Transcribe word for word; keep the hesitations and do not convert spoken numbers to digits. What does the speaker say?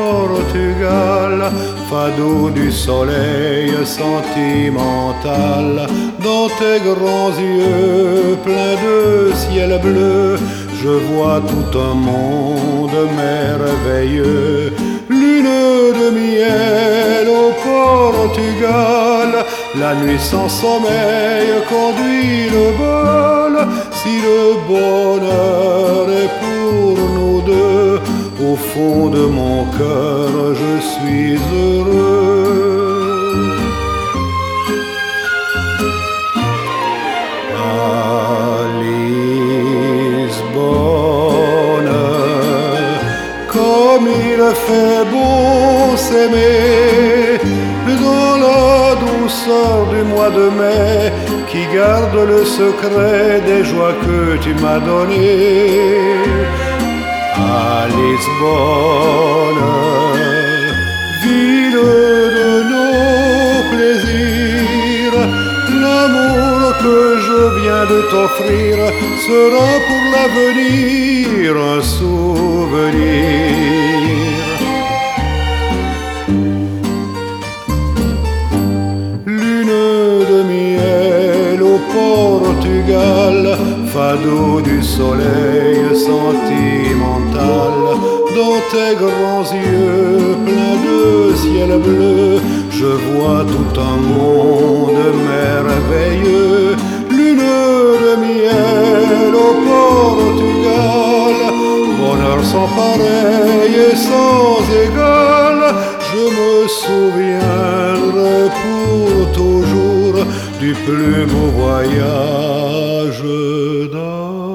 Portugal, fado du soleil sentimental. Dans tes grands yeux pleins de ciel bleu, je vois tout un monde merveilleux. Lune de miel au Portugal, la nuit sans sommeil conduit le bal. Si le bonheur est pour nous deux, au fond de mon cœur je suis heureux. À Lisbonne, comme il fait beau s'aimer, dans la douceur du mois de mai, qui garde le secret des joies que tu m'as données. À Lisbonne, ville de nos plaisirs, l'amour que je viens de t'offrir sera pour l'avenir un souvenir. Lune de miel au Portugal, fado du soleil sentimental. Dans tes grands yeux pleins de ciel bleu, je vois tout un monde merveilleux. Lune de miel au Portugal, bonheur sans pareil et sans égal. Je me souviendrai pour toujours du plus beau voyage d'un